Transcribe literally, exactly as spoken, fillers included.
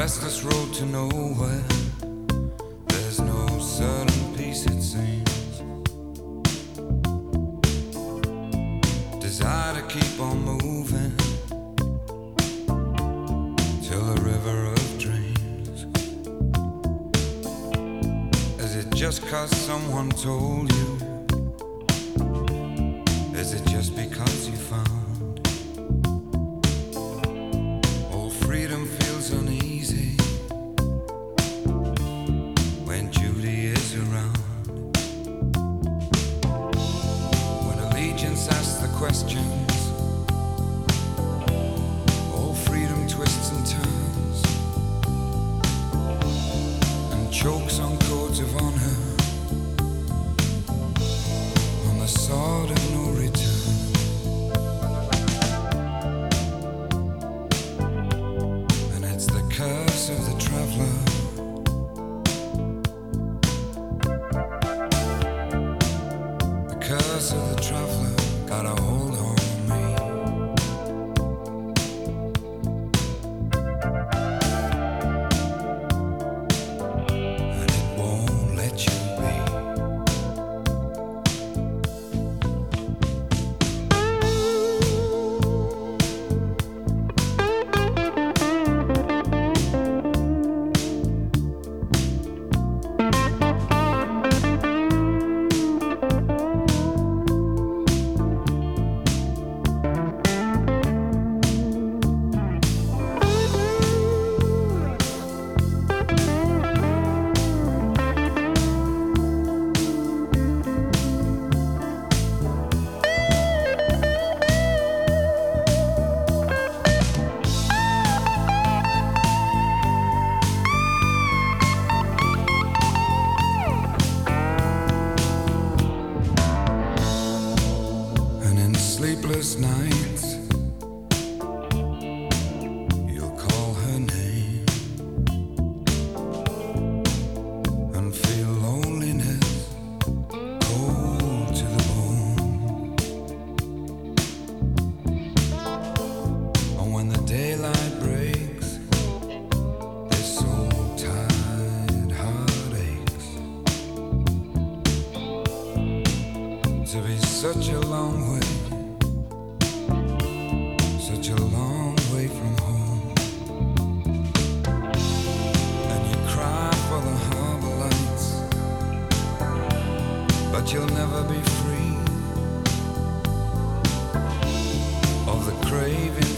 restless road to nowhere. There's no certain peace, it seems. Desire to keep on moving till the river of dreams. Is it just 'cause someone told you? Is it just because you found freedom feels uneasy when Judy is around? When allegiance asks the questions, all freedom twists and turns and chokes on codes of honor, on the sword of no return. Curse of the traveler. The curse of the traveler got a hold on me. And it won't let you be. Sleepless nights, you'll call her name and feel loneliness cold to the bone. And when the daylight breaks, this soul-tied heart aches to be such a long way. Such a long way from home. And you cry for the harbor lights, but you'll never be free of the craving